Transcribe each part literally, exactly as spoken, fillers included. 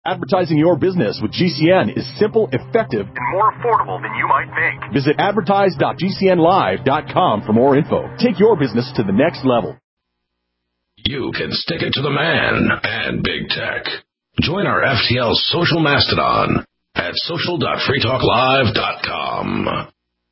Advertising your business with G C N is simple, effective, and more affordable than you might think. Visit advertise dot g c n live dot com for more info. Take your business to the next level. You can stick it to the man and big tech. Join our F T L social mastodon at social dot free talk live dot com.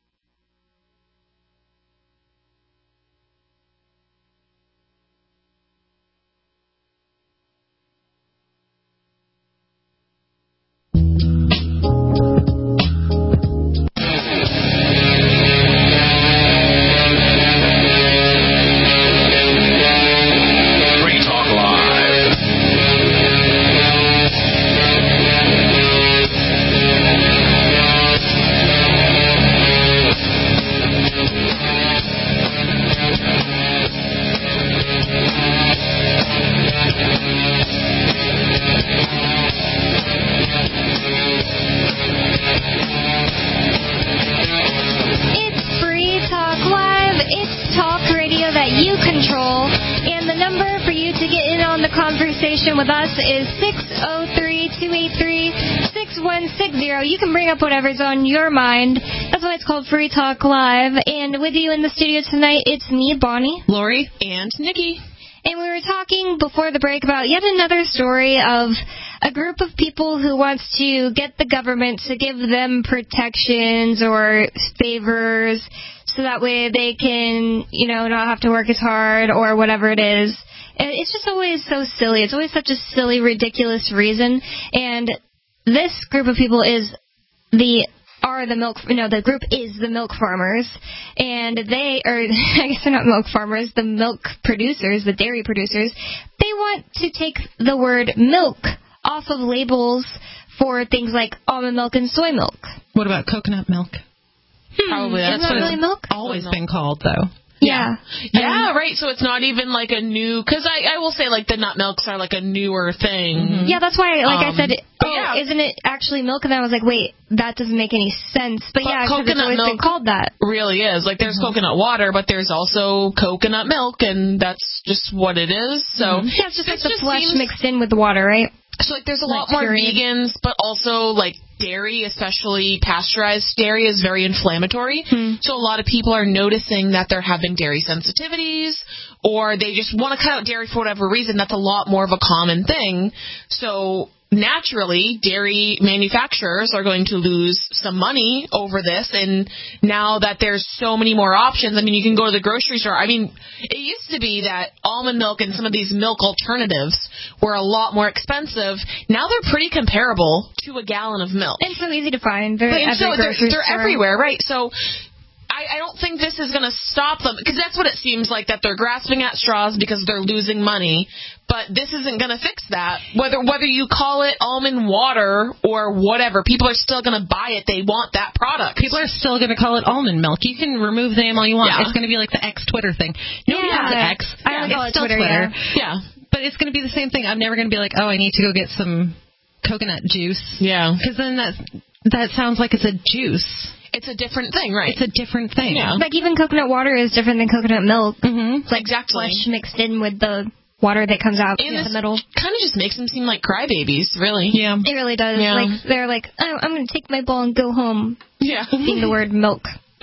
With us is six oh three, two eight three, six one six zero. You can bring up whatever's on your mind. That's why it's called Free Talk Live. And with you in the studio tonight, it's me, Bonnie, Lori, and Nikki. And we were talking before the break about yet another story of a group of people who wants to get the government to give them protections or favors so that way they can, you know, not have to work as hard or whatever it is. It's just always so silly. It's always such a silly, ridiculous reason. And this group of people is the are the milk. No, the group is the milk farmers, and they are. I guess they're not milk farmers. The milk producers, the dairy producers. They want to take the word milk off of labels for things like almond milk and soy milk. What about coconut milk? Hmm, Probably that's that what really it's milk? always been called, though. Yeah. Yeah, um, right. So it's not even like a new, because I, I will say like the nut milks are like a newer thing. Mm-hmm. Yeah, that's why, like um, I said, oh, yeah. isn't it actually milk? And then I was like, wait, that doesn't make any sense. But, but yeah, because it's always been called that. Really is. Like there's mm-hmm. coconut water, but there's also coconut milk, and that's just what it is. So mm-hmm. yeah, it's just like the just flesh seems, mixed in with the water, right? So like there's a like lot more period. vegans, but also like dairy, especially pasteurized dairy, is very inflammatory. Hmm. So a lot of people are noticing that they're having dairy sensitivities, or they just want to cut out dairy for whatever reason. That's a lot more of a common thing. So naturally, dairy manufacturers are going to lose some money over this. And now that there's so many more options, I mean, you can go to the grocery store. I mean, it used to be that almond milk and some of these milk alternatives were a lot more expensive. Now they're pretty comparable to a gallon of milk. And so easy to find. They're, but, so they're, they're store. everywhere, right? So I, I don't think this is going to stop them, because that's what it seems like, that they're grasping at straws because they're losing money. But this isn't going to fix that. Whether whether you call it almond water or whatever, people are still going to buy it. They want that product. People are still going to call it almond milk. You can remove the name all you want. Yeah. It's going to be like the X Twitter thing. Nobody yeah. has X. I yeah. don't call it's it still Twitter. Twitter. Yeah. yeah. But it's going to be the same thing. I'm never going to be like, oh, I need to go get some coconut juice. Yeah. Because then that that sounds like it's a juice. It's a different thing, right? It's a different thing. Yeah. Like even coconut water is different than coconut milk. Mm-hmm. It's like exactly. flesh mixed in with the water that comes out in the middle. Kind of just makes them seem like crybabies, really. Yeah. It really does. Yeah. Like they're like, oh, I'm going to take my bowl and go home. Yeah. Seeing the word milk.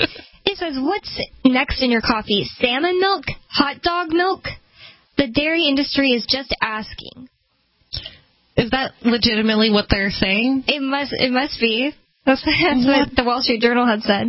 It says, what's next in your coffee? Salmon milk? Hot dog milk? The dairy industry is just asking. Is that legitimately what they're saying? It must. It must be. That's, that's what the Wall Street Journal had said.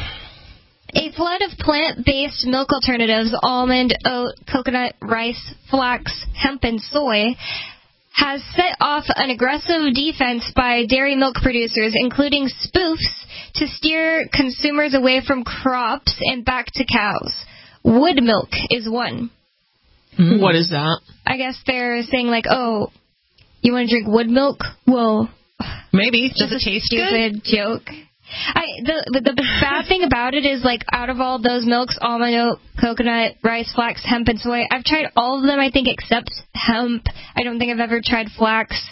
A flood of plant-based milk alternatives, almond, oat, coconut, rice, flax, hemp, and soy, has set off an aggressive defense by dairy milk producers, including spoofs, to steer consumers away from crops and back to cows. Wood milk is one. Mm. What is that? I guess they're saying, like, oh, you want to drink wood milk? Well, maybe. Does just it taste stupid good? Joke. I the the, the bad thing about it is, like, out of all those milks, almond, oat, coconut, rice, flax, hemp, and soy, I've tried all of them, I think, except hemp. I don't think I've ever tried flax.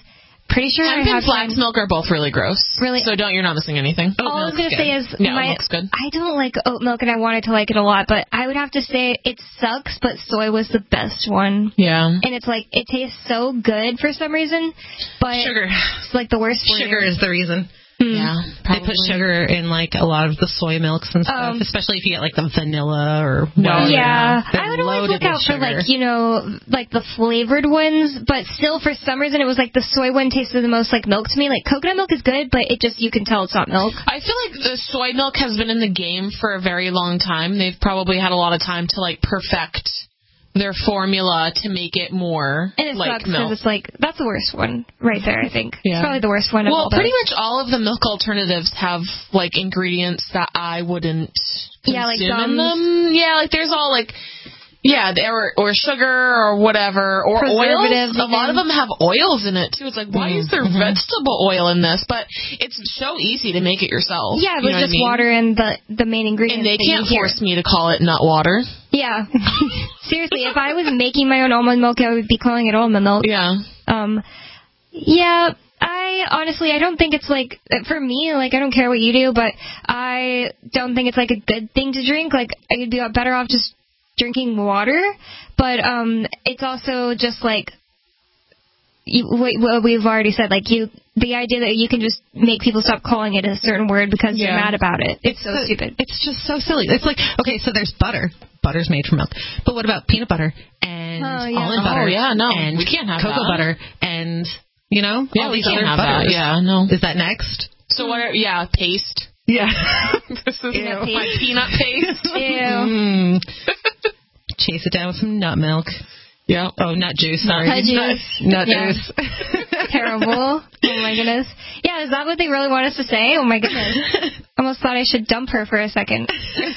pretty sure Hemp I have and flax some- milk are both really gross. Really? So don't, you're not missing anything. All I was going to say is Yeah, my, oat milk's good. I don't like oat milk, and I wanted to like it a lot, but I would have to say it sucks, but soy was the best one. Yeah. And it's like, it tastes so good for some reason, but Sugar. it's like the worst for Sugar you. is the reason. Yeah. They put sugar in like a lot of the soy milks and stuff, Um, especially if you get like the vanilla or No, whatever. Yeah, They're I would always loaded look out with for sugar. like, you know, like the flavored ones, but still for some reason it was like the soy one tasted the most like milk to me. Like coconut milk is good, but it just, you can tell it's not milk. I feel like the soy milk has been in the game for a very long time. They've probably had a lot of time to like perfect their formula to make it more And it like sucks milk. because it's like, that's the worst one right there, I think. Yeah. It's probably the worst one of Well, all pretty those. much all of the milk alternatives have like ingredients that I wouldn't consume Yeah, like in gums. them. Yeah, like there's all like yeah, or or sugar or whatever or oils. Preservatives A lot of even. them have oils in it too. It's like why is there Mm-hmm. vegetable oil in this? But it's so easy to make it yourself. Yeah, it You was know just what I mean? water and the the main ingredients. And they that you can't hear. force me to call it nut water. Yeah. Seriously, if I was making my own almond milk, I would be calling it almond milk. Yeah. Um, yeah, I honestly, I don't think it's like, for me, like, I don't care what you do, but I don't think it's like a good thing to drink. Like, I'd be better off just drinking water, but um, it's also just like, you, what we've already said, like, you, the idea that you can just make people stop calling it a certain word because Yeah. you're mad about it. It's so the- stupid. It's just so silly. It's like, okay, so there's butter. Butter's made from milk. But what about peanut butter and Oh, yeah. almond Oh, butter? yeah, no, and we can't have cocoa that. butter and, you know, Yeah, all we these can't other have that. butters. Yeah, no. Is that next? So what? Are, yeah, paste. Yeah. This is Peanut my paste. peanut paste. Ew. Mm. Chase it down with some nut milk. Yeah. Oh, nut juice. Sorry. Nut juice. Nut Yeah. juice. Terrible. Oh my goodness. Yeah, is that what they really want us to say? Oh my goodness. Almost thought I should dump her for a second.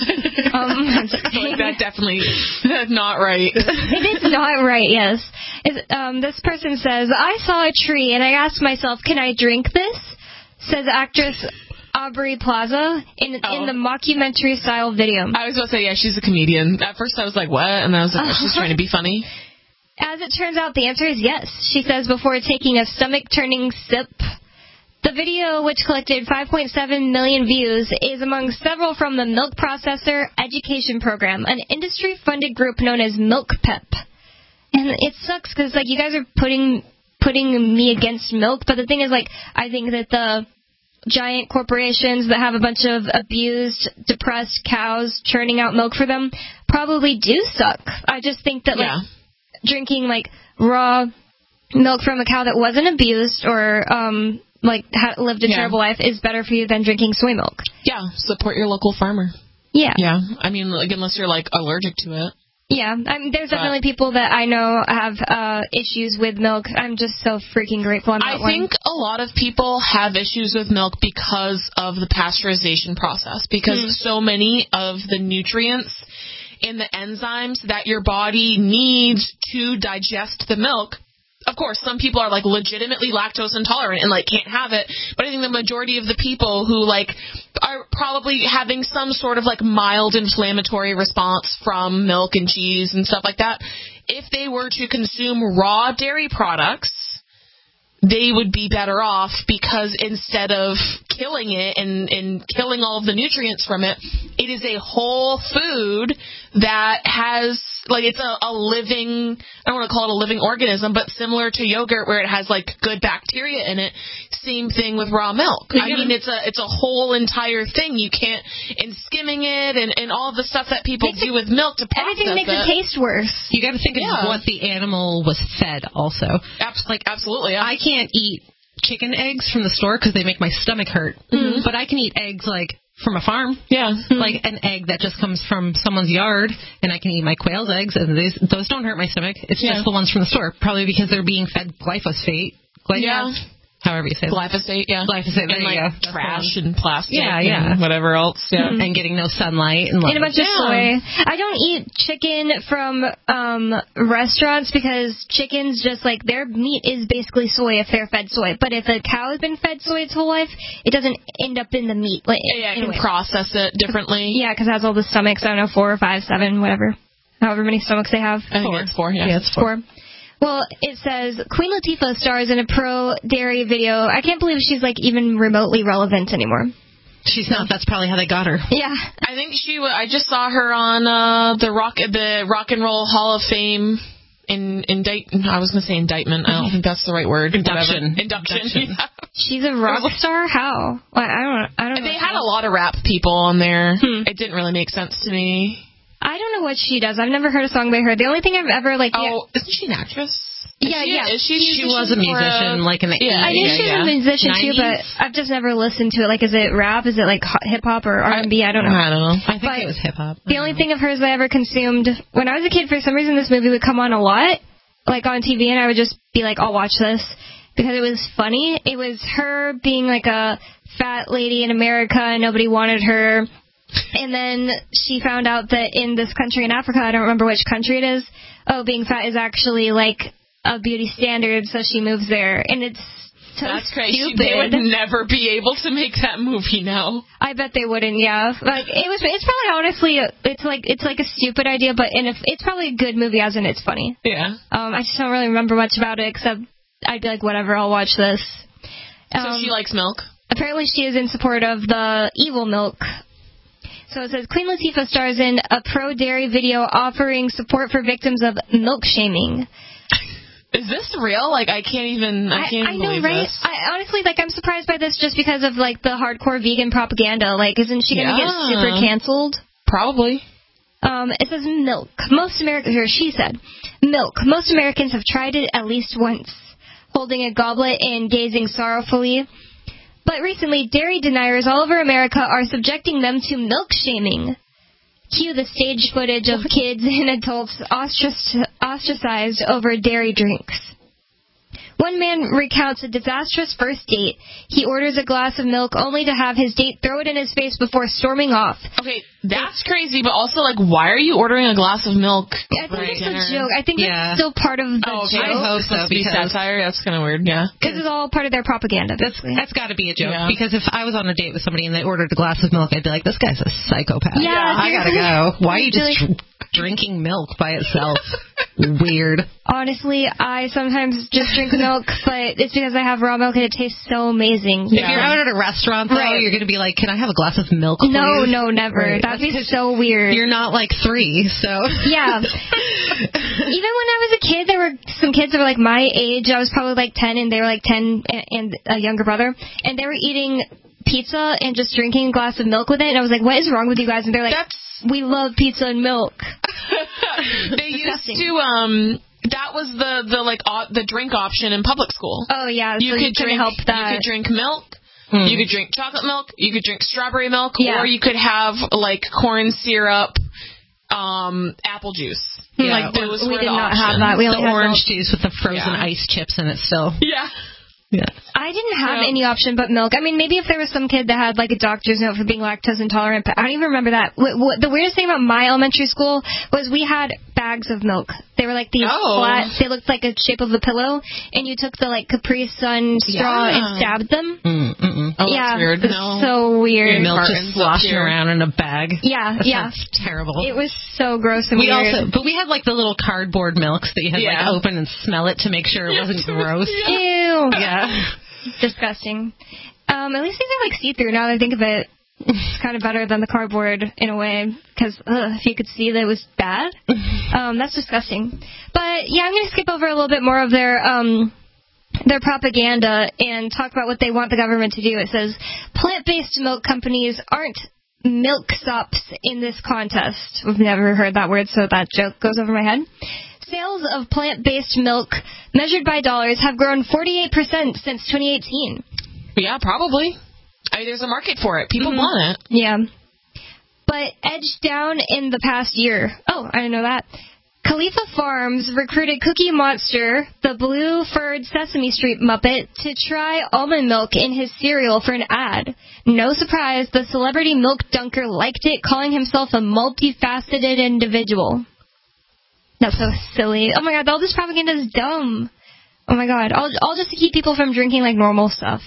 Um, I'm just Like kidding. that definitely not right. It is not right, yes. Is, um, this person says, I saw a tree and I asked myself, can I drink this? Says actress Aubrey Plaza in Oh. in the mockumentary style video. I was about to say, yeah, she's a comedian. At first I was like, what? And I was like, oh, she's trying to be funny. As it turns out, the answer is yes, she says before taking a stomach-turning sip. The video, which collected five point seven million views, is among several from the Milk Processor Education Program, an industry-funded group known as Milk Pep. And it sucks because, like, you guys are putting putting me against milk, but the thing is, like, I think that the giant corporations that have a bunch of abused, depressed cows churning out milk for them probably do suck. I just think that, like, Yeah. drinking like raw milk from a cow that wasn't abused or um like ha- lived a Yeah. terrible life is better for you than drinking soy milk. Yeah, support your local farmer. Yeah. Yeah. I mean, like, unless you're, like, allergic to it. Yeah. I mean, there's But- definitely people that I know have uh issues with milk. I'm just so freaking grateful I'm I not one. think a lot of people have issues with milk because of the pasteurization process, because Mm. so many of the nutrients and the enzymes that your body needs to digest the milk. Of course, some people are like legitimately lactose intolerant and like can't have it, but I think the majority of the people who like are probably having some sort of like mild inflammatory response from milk and cheese and stuff like that, if they were to consume raw dairy products, they would be better off, because instead of killing it and, and killing all of the nutrients from it, it is a whole food that has, like, it's a, a living, I don't want to call it a living organism, but similar to yogurt where it has, like, good bacteria in it. Same thing with raw milk. I mean, it's a it's a whole entire thing. You can't, and skimming it and, and all the stuff that people Makes do with milk to process Everything makes it taste worse. You got to think Yeah. of what the animal was fed also. Abs- like, absolutely. Yeah. I can't eat chicken eggs from the store because they make my stomach hurt. Mm-hmm. But I can eat eggs like from a farm. yeah. Like an egg that just comes from someone's yard, and I can eat my quail's eggs, and these, those don't hurt my stomach. It's Yeah. just the ones from the store, probably because they're being fed glyphosate. Gly- Yeah. However you say it. Glyphosate, yeah. Glyphosate, there and you like go. That's the trash one. and plastic Yeah, yeah. and whatever else. Yeah. And getting no sunlight and, And a bunch of Yeah. soy. I don't eat chicken from um restaurants because chickens just like their meat is basically soy if they're fed soy. But if a cow has been fed soy its whole life, it doesn't end up in the meat. Like, Yeah, yeah, it anyway. can process it differently. Yeah, because it has all the stomachs. I don't know, four or five, seven, whatever. However many stomachs they have. I think Four. it's four, yeah. Yeah, it's four. Four. Well, it says Queen Latifah stars in a pro-dairy video. I can't believe she's like even remotely relevant anymore. She's not. That's probably how they got her. Yeah. I think she. W- I just saw her on uh, the rock the Rock and Roll Hall of Fame. In indict. I was going to say indictment. I don't think that's the right word. Induction. Whatever. Induction. Induction. Yeah. She's a rock star. How? Well, I don't. I don't. know. They had a lot of rap people on there. Hmm. It didn't really make sense to me. I don't know what she does. I've never heard a song by her. The only thing I've ever like. Oh, yeah. Isn't she an actress? Yeah, she, yeah. Is she, she was a musician, a, like in the yeah, I knew yeah, she was yeah. a musician nineties? too, but I've just never listened to it. Like, is it rap? Is it like hip hop or R and B? I don't know. I don't know. I think but it was hip hop. The only know. thing of hers I ever consumed when I was a kid, for some reason, this movie would come on a lot, like on T V, and I would just be like, "I'll watch this," because it was funny. It was her being like a fat lady in America, and nobody wanted her. And then she found out that in this country in Africa, I don't remember which country it is, oh, being fat is actually like a beauty standard, so she moves there. And it's so That's crazy. stupid. They would never be able to make that movie now. I bet they wouldn't, yeah. Like it was it's probably honestly it's like it's like a stupid idea, but and if it's probably a good movie as in it's funny. Yeah. Um I just don't really remember much about it except I'd be like, whatever, I'll watch this. Um, so she likes milk? Apparently she is in support of the evil milk. So it says, Queen Latifah stars in a pro-dairy video offering support for victims of milk shaming. Is this real? Like, I can't even, I can't I, I even know, believe right? this. I, honestly, like, I'm surprised by this just because of, like, the hardcore vegan propaganda. Like, isn't she going to Yeah. get super canceled? Probably. Um, it says milk. Most Americans, or she said, milk. Most Americans have tried it at least once, holding a goblet and gazing sorrowfully. But recently, dairy deniers all over America are subjecting them to milk shaming. Cue the stage footage of kids and adults ostrac- ostracized over dairy drinks. One man recounts a disastrous first date. He orders a glass of milk only to have his date throw it in his face before storming off. Okay, that's crazy, but also, like, why are you ordering a glass of milk? I think right it's dinner? a joke. I think Yeah. that's still part of the Oh, okay. joke. I hope so, Supposed to be because satire. That's kind of weird. Yeah. This is all part of their propaganda. That's basically. that's got to be a joke. Yeah. Because if I was on a date with somebody and they ordered a glass of milk, I'd be like, "This guy's a psychopath. Yeah, I gotta go. Why are you just seriously. dr- drinking milk by itself? Weird." Honestly, I sometimes just drink milk, but it's because I have raw milk and it tastes so amazing. If you're out at a restaurant, though, Right. you're gonna be like, "Can I have a glass of milk, please?" No, no, never. Right. That'd be That's 'cause so weird. You're not like three, so Yeah. Even when I was a kid, there were some kids that were like my age. I was probably like ten, and they were like ten and, and a younger brother, and they were eating pizza and just drinking a glass of milk with it. And I was like, "What is wrong with you guys?" And they're like, That's "We love pizza and milk." they used Disgusting. to um that was the the like o- the drink option in public school. Oh yeah, you so could you drink help that. you could drink milk. Hmm. You could drink chocolate milk. You could drink strawberry milk, Yeah. or you could have like corn syrup, um, apple juice. Yeah, Like those we were did the not options. have that. We the only had orange milk. juice with the frozen Yeah. ice chips in it still. Yeah. Yeah. I didn't have So- any option but milk. I mean, maybe if there was some kid that had like a doctor's note for being lactose intolerant, but I don't even remember that. What, what, the weirdest thing about my elementary school was we had bags of milk. They were like these Oh. flat, they looked like a shape of a pillow, and you took the like Capri Sun straw Yeah. and stabbed them. Mm, mm-mm. Oh, yeah, that's weird. it's No. so weird. Milk Cartons just up sloshing here. around in a bag. Yeah, That yeah. sounds terrible. It was so gross and we weird. also, but we had like the little cardboard milks that you had Yeah. like open and smell it to make sure it wasn't gross. Ew. Yeah. Disgusting. Um, at least these are like see-through. Now that I think of it, it's kind of better than the cardboard in a way, because if you could see that it was bad, um, that's disgusting. But yeah, I'm going to skip over a little bit more of their um, their propaganda and talk about what they want the government to do. It says plant-based milk companies aren't milksops in this contest. We've never heard that word, so that joke goes over my head. Sales of plant-based milk, measured by dollars, have grown forty-eight percent since twenty eighteen. Yeah, probably. I mean, there's a market for it. People Mhm. want it. Yeah. But edged down in the past year. Oh, I didn't know that. Khalifa Farms recruited Cookie Monster, the blue-furred Sesame Street Muppet, to try almond milk in his cereal for an ad. No surprise, the celebrity milk dunker liked it, calling himself a multifaceted individual. That's so silly. Oh my god, all this propaganda is dumb. Oh my god, all, all just to keep people from drinking like normal stuff.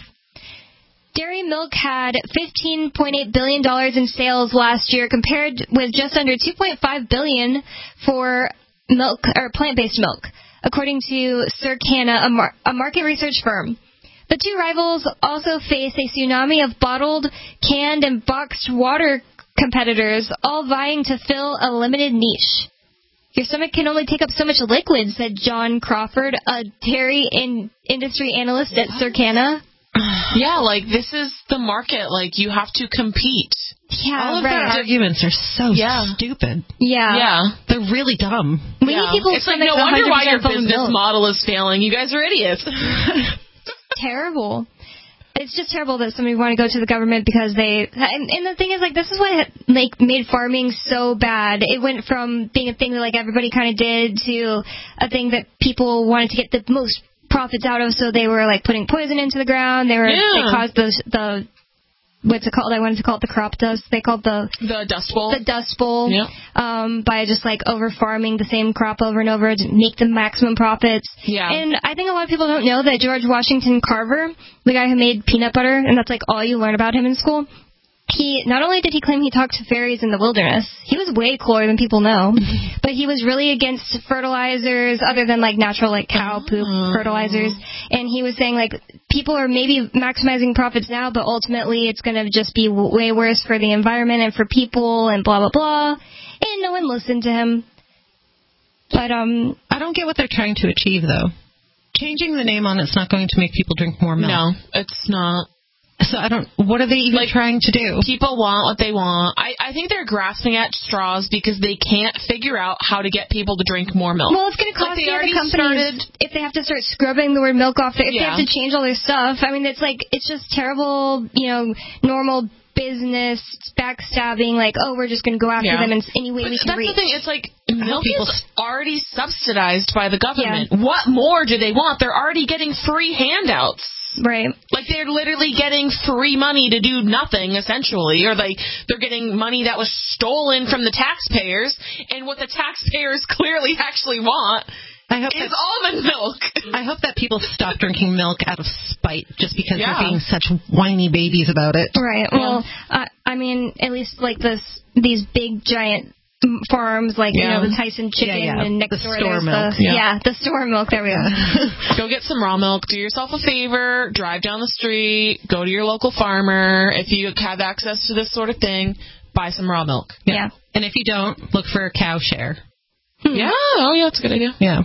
Dairy milk had fifteen point eight billion dollars in sales last year, compared with just under two point five billion dollars for milk or plant-based milk. according to Circana, a, mar- a market research firm. The two rivals also face a tsunami of bottled, canned, and boxed water competitors, all vying to fill a limited niche. Your stomach can only take up so much liquid, said John Crawford, a dairy in- industry analyst at Circana. Yeah, like, this is the market. Like, you have to compete. Yeah, All of right. their arguments are so Yeah. stupid. Yeah. Yeah. They're really dumb. Many yeah. people It's like, no wonder why your business milk. model is failing. You guys are idiots. Terrible. It's just terrible that somebody would want to go to the government because they... And, and the thing is, like, this is what like made farming so bad. It went from being a thing that, like, everybody kind of did to a thing that people wanted to get the most profits out of, so they were, like, putting poison into the ground. They were... Yeah. They caused the... the what's it called? I wanted to call it the crop dust. They called the... The Dust Bowl. The Dust Bowl. Yep. Um, by just, like, over-farming the same crop over and over to make the maximum profits. Yeah. And I think a lot of people don't know that George Washington Carver, the guy who made peanut butter, and that's, like, all you learn about him in school, he, not only did he claim he talked to fairies in the wilderness, he was way cooler than people know, but he was really against fertilizers other than, like, natural, like, cow poop Oh. fertilizers. And he was saying, like, people are maybe maximizing profits now, but ultimately it's going to just be w- way worse for the environment and for people and blah, blah, blah. And no one listened to him. But, um... I don't get what they're trying to achieve, though. Changing the name on it's not going to make people drink more milk. No, it's not. So I don't... What are they even Like, trying to do? People want what they want. I, I think they're grasping at straws because they can't figure out how to get people to drink more milk. Well, it's going to cost Like, they the other already companies started- if they have to start scrubbing the word milk off. If Yeah. they have to change all their stuff. I mean, it's like, it's just terrible, you know, normal business backstabbing, like, oh, we're just going to go after Yeah. them in any way But we can that's reach. the thing. It's like milk people is already subsidized by the government. What more do they want? They're already getting free handouts. Right. Like, they're literally getting free money to do nothing, essentially. Or, like, they're getting money that was stolen from the taxpayers. And what the taxpayers clearly actually want I hope is that, almond milk. I hope that people stop drinking milk out of spite just because Yeah. they're being such whiny babies about it. Right. Well, uh, I mean, at least, like, this, these big, giant farms, like, Yeah. you know, the Tyson chicken Yeah, yeah. and next The door store there's milk. The, Yeah. yeah, the store milk. There we go. Go get some raw milk. Do yourself a favor. Drive down the street. Go to your local farmer. If you have access to this sort of thing, buy some raw milk. Yeah. And if you don't, look for a cow share. Yeah. Oh, yeah, that's a good idea. Yeah.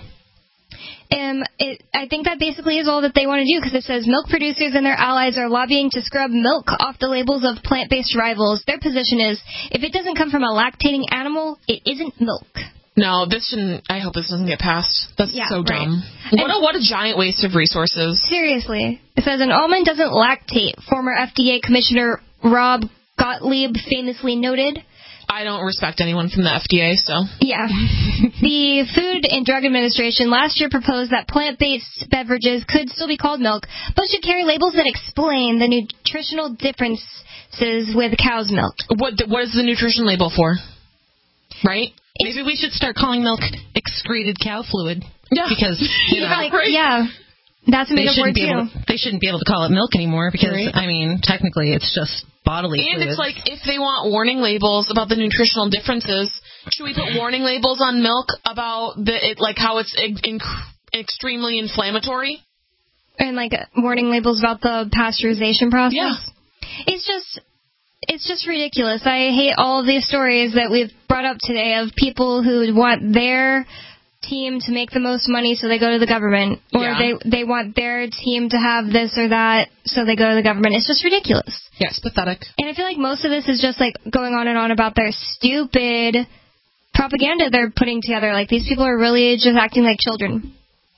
Um, it, I think that basically is all that they want to do, because it says milk producers and their allies are lobbying to scrub milk off the labels of plant-based rivals. Their position is, if it doesn't come from a lactating animal, it isn't milk. No, this shouldn't. I hope this doesn't get passed. That's Yeah, so right. dumb. What a what a giant waste of resources. Seriously. It says, an almond doesn't lactate, former F D A Commissioner Rob Gottlieb famously noted. I don't respect anyone from the F D A, so. Yeah. The Food and Drug Administration last year proposed that plant-based beverages could still be called milk, but should carry labels that explain the nutritional differences with cow's milk. What what is the nutrition label for? Right? Maybe we should start calling milk excreted cow fluid. Yeah. Because, you know, Yeah, Like, right. yeah. That's a they made-up word, shouldn't, be too. able to, they shouldn't be able to call it milk anymore because, Right. I mean, technically it's just bodily And fluids. it's like, if they want warning labels about the nutritional differences, should we put warning labels on milk about the it, like how it's in, in, extremely inflammatory? And, like, warning labels about the pasteurization process. Yeah. It's just... It's just ridiculous. I hate all of these stories that we've brought up today of people who want their team to make the most money, so they go to the government. Or Yeah. they they want their team to have this or that, so they go to the government. It's just ridiculous. Yeah, it's pathetic. And I feel like most of this is just, like, going on and on about their stupid propaganda they're putting together. Like, these people are really just acting like children.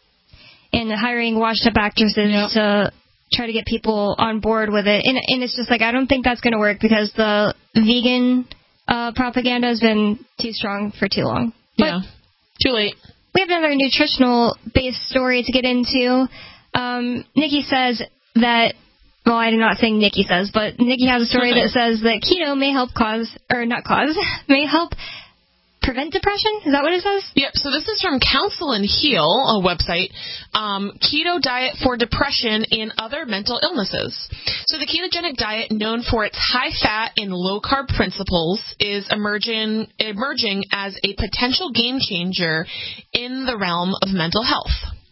And hiring washed-up actresses Yep. to try to get people on board with it. And, and it's just like, I don't think that's going to work, because the vegan uh, propaganda has been too strong for too long. But Yeah. Too late. we have another nutritional-based story to get into. Um, Nikki says that, well, I did not say Nikki says, but Nikki has a story that says that keto may help cause, or not cause, may help prevent depression? Is that what it says? Yep, so this is from Counsel and Heal, a website, um, keto diet for depression and other mental illnesses. So the ketogenic diet, known for its high-fat and low-carb principles, is emerging, emerging as a potential game changer in the realm of mental health.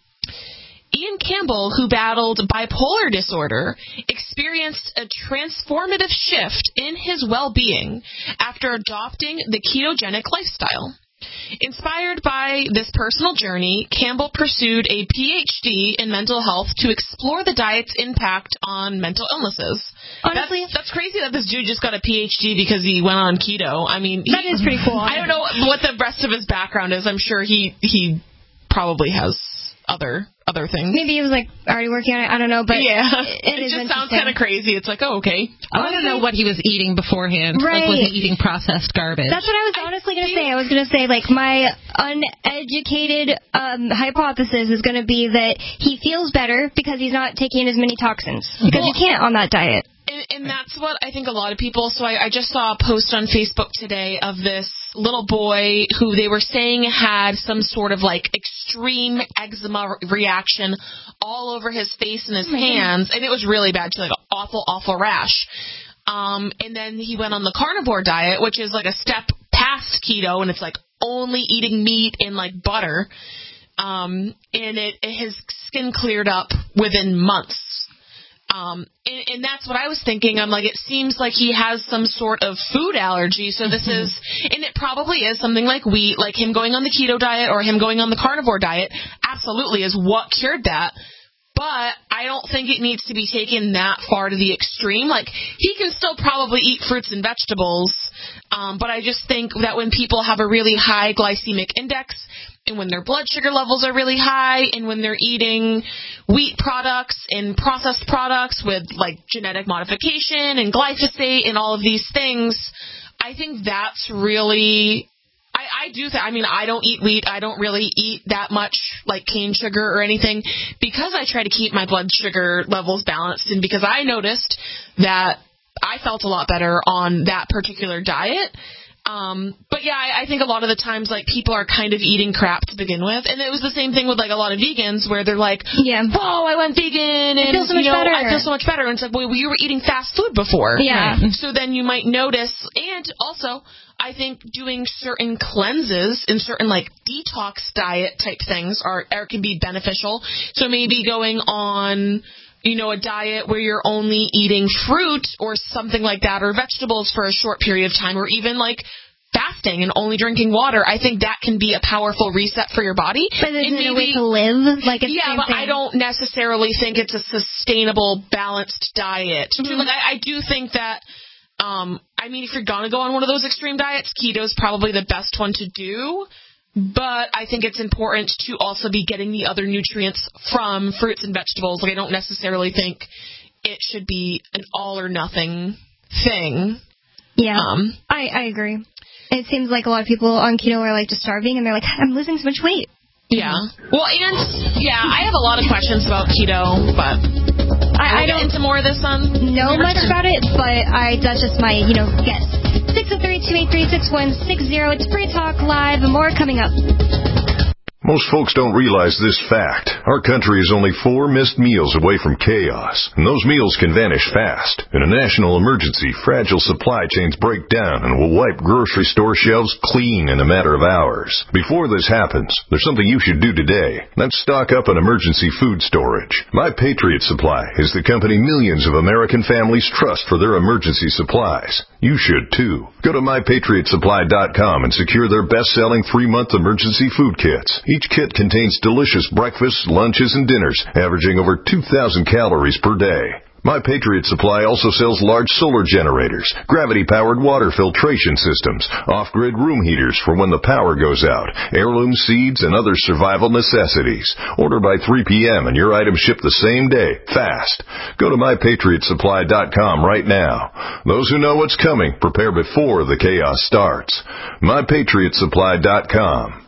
Ian Campbell, who battled bipolar disorder, experienced a transformative shift in his well-being after adopting the ketogenic lifestyle. Inspired by this personal journey, Campbell pursued a P H D in mental health to explore the diet's impact on mental illnesses. Honestly, that's, that's crazy that this dude just got a P H D because he went on keto. I mean, that he, is pretty cool. I don't know what the rest of his background is. I'm sure he he probably has other other things. Maybe he was like already working on it. I don't know, but yeah, it, it, it is just sounds kind of crazy. It's like, oh, okay. I want to know what he was eating beforehand. Right. Like, was he eating processed garbage? That's what I was honestly going to say. I was going to say, like, my uneducated um, hypothesis is going to be that he feels better because he's not taking as many toxins. Because well, you can't on that diet. And, and that's what I think a lot of people, so I, I just saw a post on Facebook today of this little boy who they were saying had some sort of like extreme eczema reaction all over his face and his oh hands, and it was really bad too, like an awful, awful rash. Um, and then he went on the carnivore diet, which is like a step past keto, and it's like only eating meat and like butter. Um, and it, it his skin cleared up within months. Um, and, and that's what I was thinking. I'm like, it seems like he has some sort of food allergy. So this is, and it probably is something like wheat, like him going on the keto diet or him going on the carnivore diet absolutely is what cured that. But I don't think it needs to be taken that far to the extreme. Like, he can still probably eat fruits and vegetables. Um, but I just think that when people have a really high glycemic index, and when their blood sugar levels are really high, and when they're eating wheat products and processed products with, like, genetic modification and glyphosate and all of these things, I think that's really... I, I do think, I mean, I don't eat wheat. I don't really eat that much, like, cane sugar or anything because I try to keep my blood sugar levels balanced and because I noticed that I felt a lot better on that particular diet. Um, but yeah, I, I think a lot of the times, like, people are kind of eating crap to begin with. And it was the same thing with, like, a lot of vegans where they're like, yeah. whoa, I went vegan and, I feel so much you know, better. I feel so much better. And it's like, well, you were eating fast food before. Yeah. Right? So then you might notice, and also, I think doing certain cleanses and certain, like, detox diet type things are, are can be beneficial. So maybe going on, you know, a diet where you're only eating fruit or something like that or vegetables for a short period of time or even, like, fasting and only drinking water, I think that can be a powerful reset for your body. But is and it maybe, a way to live? Like it's yeah, but thing. I don't necessarily think it's a sustainable, balanced diet. Mm-hmm. Like, I, I do think that, um, I mean, if you're going to go on one of those extreme diets, keto is probably the best one to do. But I think it's important to also be getting the other nutrients from fruits and vegetables. Like, I don't necessarily think it should be an all-or-nothing thing. Yeah, um, I, I agree. It seems like a lot of people on keto are, like, just starving, and they're like, I'm losing so much weight. Yeah. Well, and, yeah, I have a lot of questions about keto, but I, I don't get into more of this on know much about it, but I that's just my, you know, guess. six oh three, two eight three, six one six zero. It's Free Talk Live, and more coming up. Most folks don't realize this fact. Our country is only four missed meals away from chaos, and those meals can vanish fast. In a national emergency, fragile supply chains break down and will wipe grocery store shelves clean in a matter of hours. Before this happens, there's something you should do today. That's stock up on emergency food storage. My Patriot Supply is the company millions of American families trust for their emergency supplies. You should, too. Go to my patriot supply dot com and secure their best-selling three-month emergency food kits. Each kit contains delicious breakfasts, lunches, and dinners, averaging over two thousand calories per day. My Patriot Supply also sells large solar generators, gravity-powered water filtration systems, off-grid room heaters for when the power goes out, heirloom seeds, and other survival necessities. Order by three p.m. and your items ship the same day, fast. Go to my patriot supply dot com right now. Those who know what's coming prepare before the chaos starts. my patriot supply dot com.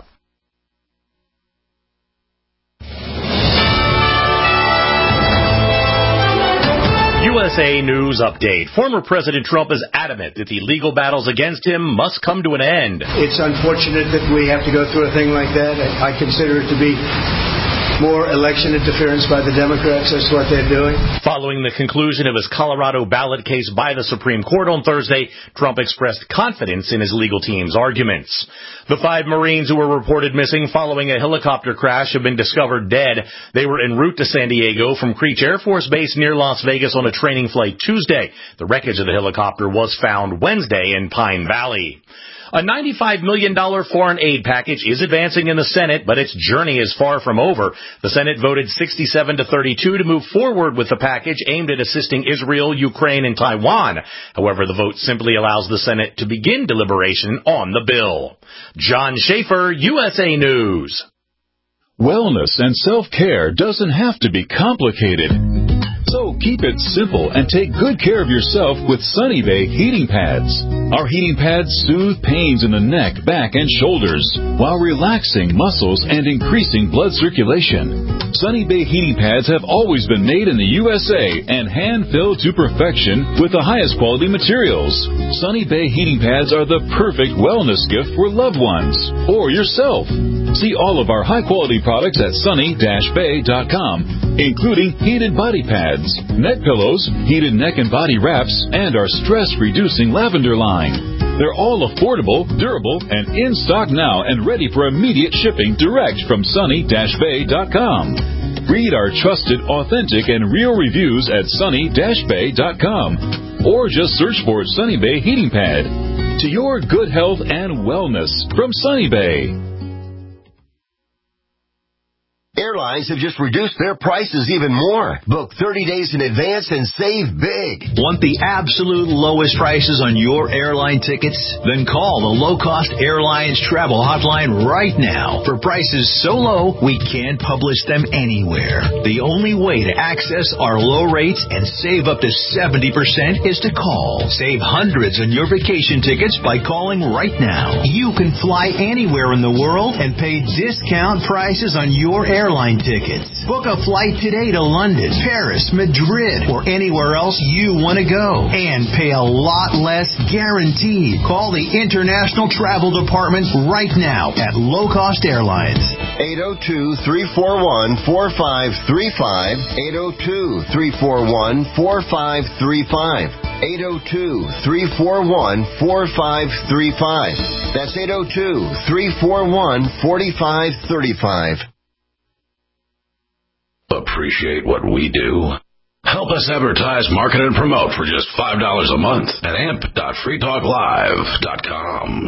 U S A News Update. Former President Trump is adamant that the legal battles against him must come to an end. It's unfortunate that we have to go through a thing like that. I consider it to be more election interference by the Democrats. That's what they're doing. Following the conclusion of his Colorado ballot case by the Supreme Court on Thursday, Trump expressed confidence in his legal team's arguments. The five Marines who were reported missing following a helicopter crash have been discovered dead. They were en route to San Diego from Creech Air Force Base near Las Vegas on a training flight Tuesday. The wreckage of the helicopter was found Wednesday in Pine Valley. A ninety-five million dollars foreign aid package is advancing in the Senate, but its journey is far from over. The Senate voted sixty-seven to thirty-two to move forward with the package aimed at assisting Israel, Ukraine, and Taiwan. However, the vote simply allows the Senate to begin deliberation on the bill. John Schaefer, U S A News. Wellness and self-care doesn't have to be complicated. So keep it simple and take good care of yourself with Sunny Bay heating pads. Our heating pads soothe pains in the neck, back, and shoulders while relaxing muscles and increasing blood circulation. Sunny Bay heating pads have always been made in the U S A and hand-filled to perfection with the highest quality materials. Sunny Bay heating pads are the perfect wellness gift for loved ones or yourself. See all of our high-quality products at sunny dash bay dot com, including heated body pads, neck pillows, heated neck and body wraps, and our stress-reducing lavender line. They're all affordable, durable, and in stock now and ready for immediate shipping direct from sunny dash bay dot com. Read our trusted, authentic, and real reviews at sunny dash bay dot com or just search for Sunny Bay Heating Pad. To your good health and wellness from Sunny Bay. Airlines have just reduced their prices even more. Book thirty days in advance and save big. Want the absolute lowest prices on your airline tickets? Then call the Low Cost Airlines Travel Hotline right now. For prices so low, we can't publish them anywhere. The only way to access our low rates and save up to seventy percent is to call. Save hundreds on your vacation tickets by calling right now. You can fly anywhere in the world and pay discount prices on your airline Airline tickets. Book a flight today to London, Paris, Madrid, or anywhere else you want to go. And pay a lot less guaranteed. Call the International Travel Department right now at Low Cost Airlines. eight oh two, three four one, four five three five. eight oh two, three four one, four five three five. eight oh two, three four one, four five three five. That's eight oh two, three four one, four five three five. Appreciate what we do? Help us advertise, market, and promote for just five dollars a month at amp dot free talk live dot com.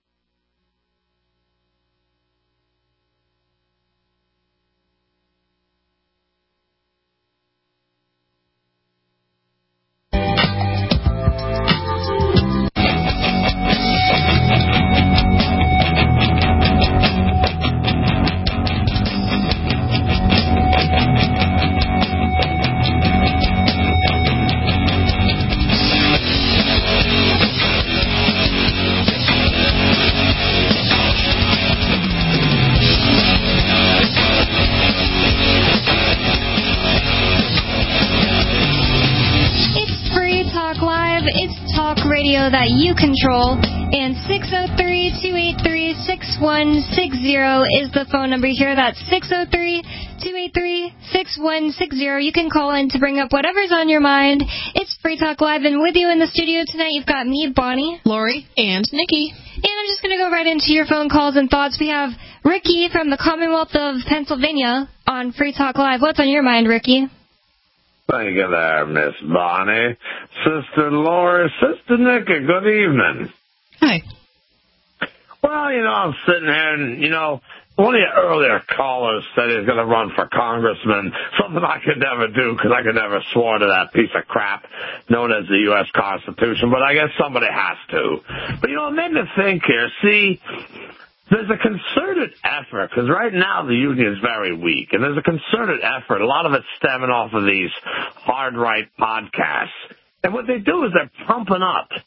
That you control, and six oh three, two eight three, six one six zero is the phone number here. That's six oh three, two eight three, six one six zero. You can call in to bring up whatever's on your mind. It's Free Talk Live, and with you in the studio tonight, you've got me, Bonnie, Lori, and Nikki. And I'm just going to go right into your phone calls and thoughts. We have Ricky from the Commonwealth of Pennsylvania on Free Talk Live. What's on your mind, Ricky? Thank you there, Miss Bonnie. Sister Laura, Sister Nikki, good evening. Hi. Well, you know, I'm sitting here and, you know, one of your earlier callers said he's going to run for congressman, something I could never do because I could never swear to that piece of crap known as the U S Constitution, but I guess somebody has to. But, you know, it made me think here, see, there's a concerted effort, because right now the union is very weak, and there's a concerted effort, a lot of it stemming off of these hard right podcasts. And what they do is they're pumping up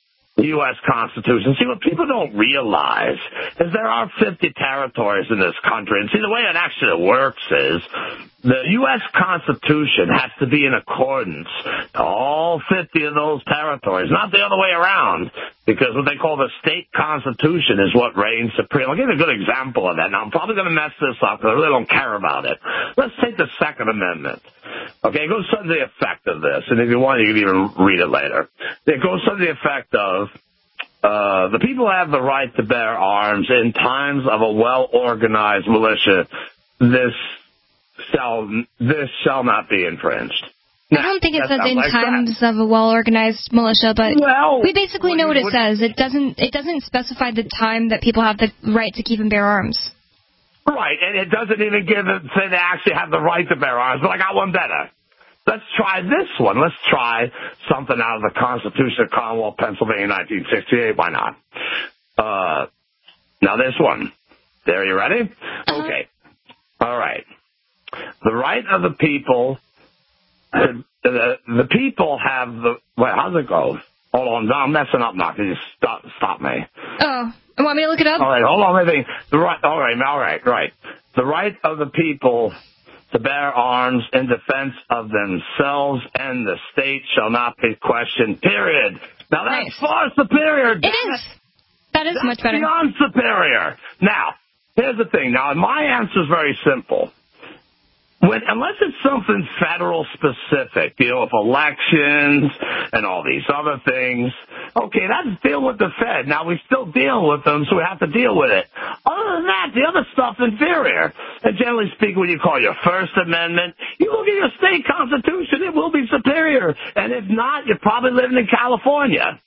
the U S Constitution. See, what people don't realize is there are fifty territories in this country. And see, the way it actually works is the U S Constitution has to be in accordance to all fifty of those territories, not the other way around, because what they call the state constitution is what reigns supreme. I'll give you a good example of that. Now, I'm probably going to mess this up because I really don't care about it. Let's take the Second Amendment. Okay, it goes to the effect of this, and if you want, you can even read it later. It goes to the effect of uh, the people have the right to bear arms in times of a well-organized militia. This shall this shall not be infringed. I don't think it That says in sounds like times of a well-organized militia, but Well, we basically know what what you it says. It doesn't. It doesn't specify the time that people have the right to keep and bear arms. Right, and it doesn't even give it, say they actually have the right to bear arms, but I got one better. Let's try this one. Let's try something out of the Constitution of Commonwealth, Pennsylvania, nineteen sixty-eight. Why not? Uh, now this one. There, you ready? Uh-huh. Okay. All right. The right of the people, the, the, the people have the, wait, how's it go? Hold on, I'm messing up now. Can you stop, stop me? Oh, you want me to look it up? All right, hold on. Let me think. The right, all right, all right, right. The right of the people to bear arms in defense of themselves and the state shall not be questioned, period. Now, that's Nice. far superior. It is. That is That's much better. beyond superior. Now, here's the thing. Now, my answer is very simple. When, unless it's something federal specific, you know, with elections and all these other things, okay, that's deal with the Fed. Now, we still deal with them, so we have to deal with it. Other than that, the other stuff's inferior. And generally speaking, what you call your First Amendment, you look at your state constitution, it will be superior. And if not, you're probably living in California.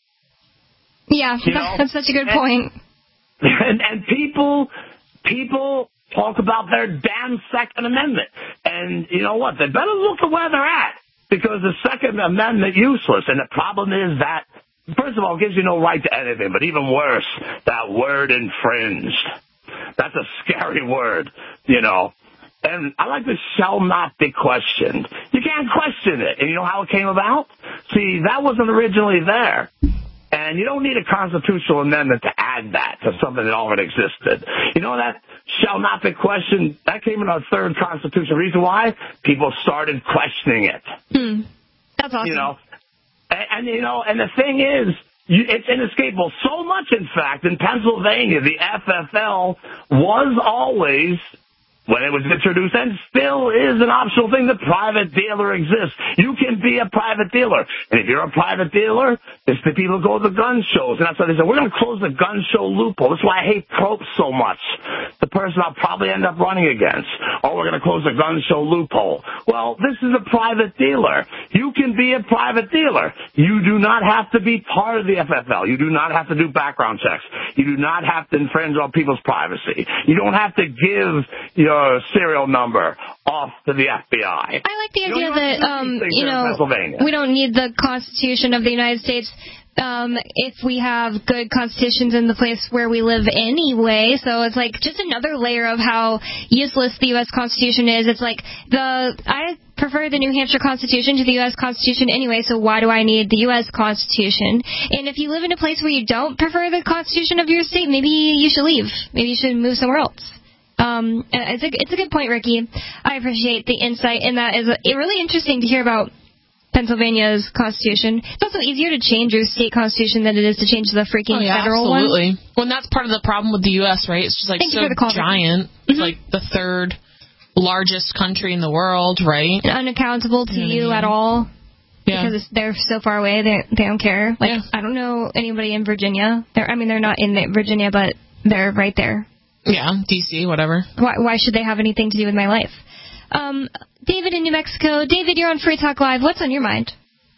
Yeah, You know? that's such a good And- point. And, and people, people talk about their damn Second Amendment. And you know what? They better look at where they're at, because the Second Amendment useless. And the problem is that, first of all, it gives you no right to anything, but even worse, that word infringed. That's a scary word, you know. And I like the shall not be questioned. You can't question it. And you know how it came about? See, that wasn't originally there. And you don't need a constitutional amendment to add that to something that already existed. You know, that shall not be questioned, that came in our third constitution. Reason why? People started questioning it. Hmm. That's awesome. You know, and, and you know, and the thing is, you, it's inescapable. So much, in fact, in Pennsylvania, the F F L was always, when it was introduced, and still is an optional thing, the private dealer exists. You can be a private dealer. And if you're a private dealer, it's the people who go to the gun shows. And that's why they said, we're going to close the gun show loophole. That's why I hate Probst so much. The person I'll probably end up running against. Oh, we're going to close the gun show loophole. Well, this is a private dealer. You can be a private dealer. You do not have to be part of the F F L. You do not have to do background checks. You do not have to infringe on people's privacy. You don't have to give your serial number off to the F B I. I like the You idea know, that, um, you know, we don't need the Constitution of the United States um, if we have good constitutions in the place where we live anyway. So it's like just another layer of how useless the U S Constitution is. It's like the I prefer the New Hampshire Constitution to the U S Constitution anyway, so why do I need the U S Constitution? And if you live in a place where you don't prefer the Constitution of your state, maybe you should leave. Maybe you should move somewhere else. Um, it's a it's a good point, Ricky. I appreciate the insight, and that is a, really interesting to hear about Pennsylvania's constitution. It's also easier to change your state constitution than it is to change the freaking oh, yeah, federal absolutely. one. Well, and that's part of the problem with the U S, right? It's just like Thank so you for the call, giant. Mm-hmm. It's like the third largest country in the world, right? And unaccountable to you, know you I mean? at all. Yeah. Because it's, they're so far away, they they don't care. Like yeah. I don't know anybody in Virginia. They're I mean they're not in Virginia, but they're right there. Yeah, D C, whatever. Why, why should they have anything to do with my life? Um, David in New Mexico. David, you're on Free Talk Live. What's on your mind?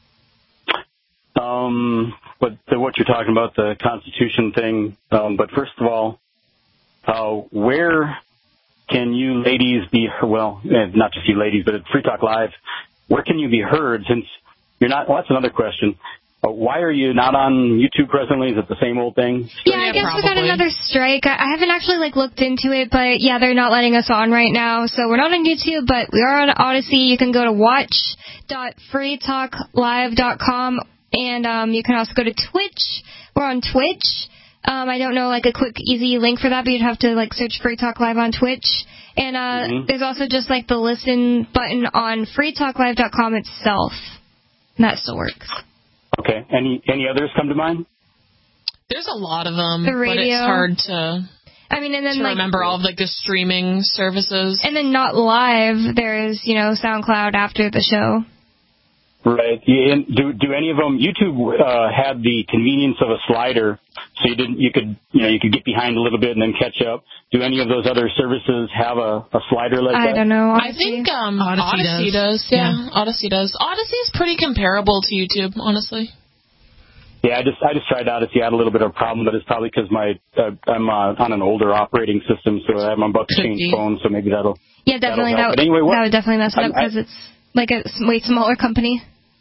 Um, but the, what you're talking about, the Constitution thing. Um, but first of all, uh, where can you ladies be, well, not just you ladies, but at Free Talk Live, where can you be heard since you're not, well, that's another question. Uh, why are you not on YouTube presently? Is it the same old thing? Yeah, I guess we got another strike. I, I haven't actually like looked into it, but yeah, they're not letting us on right now. So we're not on YouTube, but we are on Odyssey. You can go to watch dot free talk live dot com, and um, you can also go to Twitch, We're on Twitch. Um, I don't know, like, a quick, easy link for that, but you'd have to, like, search Free Talk Live on Twitch. And uh, mm-hmm. there's also just, like, the listen button on free talk live dot com itself. And that still works. Okay. Any any others come to mind? There's a lot of them, the radio. But it's hard to... I mean, and then to like, remember all of like the streaming services. And then not live, there's, you know, SoundCloud after the show. Right. Yeah, do do any of them? YouTube uh, had the convenience of a slider, so you didn't. You could you know you could get behind a little bit and then catch up. Do any of those other services have a, a slider like I that? I don't know. Odyssey. I think um, Odyssey, Odyssey does. does. Yeah. yeah, Odyssey does. Odyssey is pretty comparable to YouTube, honestly. Yeah, I just I just tried Odyssey. I had a little bit of a problem, but it's probably because my uh, I'm uh, on an older operating system, so I'm about to change phones, so maybe that'll yeah definitely that'll that would, anyway, what, that would definitely mess it up because it's like a way smaller company.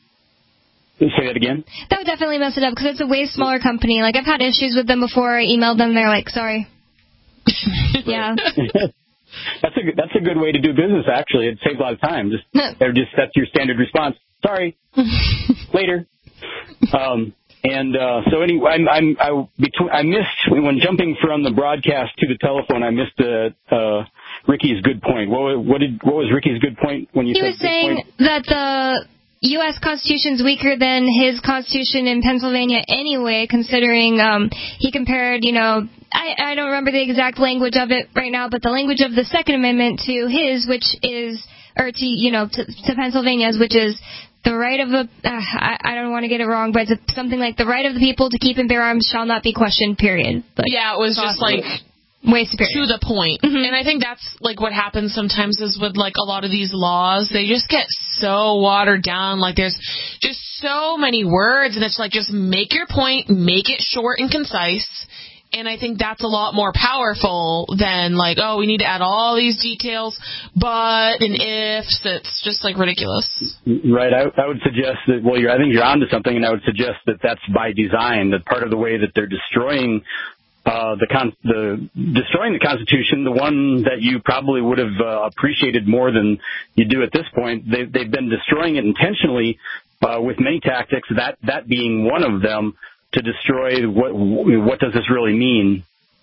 Say that again? That would definitely mess it up because it's a way smaller company. Like I've had issues with them before. I emailed them, they're like, sorry. yeah. That's a good, that's a good way to do business. Actually, it saves a lot of time. Just they're just that's your standard response. Sorry. Later. Um. And uh, so anyway, I'm, I'm, I, between, I missed, when jumping from the broadcast to the telephone, I missed uh, uh, Ricky's good point. What, what, did, what was Ricky's good point when you he said was saying point? that the U S Constitution's weaker than his Constitution in Pennsylvania anyway, considering um, he compared, you know, I, I don't remember the exact language of it right now, but the language of the Second Amendment to his, which is, or to, you know, to, to Pennsylvania's, which is the right of a, uh, I, I don't want to get it wrong, but it's something like the right of the people to keep and bear arms shall not be questioned, period. Like, yeah, it was just like way superior. To the point. Mm-hmm. And I think that's like what happens sometimes is with like a lot of these laws, they just get so watered down. Like there's just so many words, and it's like just make your point, make it short and concise. And I think that's a lot more powerful than like, oh, we need to add all these details, but and ifs. It's just like ridiculous. Right. I, I would suggest that, well, you're, I think you're onto something, and I would suggest that that's by design, that part of the way that they're destroying uh, the, con- the destroying the Constitution, the one that you probably would have uh, appreciated more than you do at this point, they, they've been destroying it intentionally uh, with many tactics, that, that being one of them, to destroy what what does this really mean?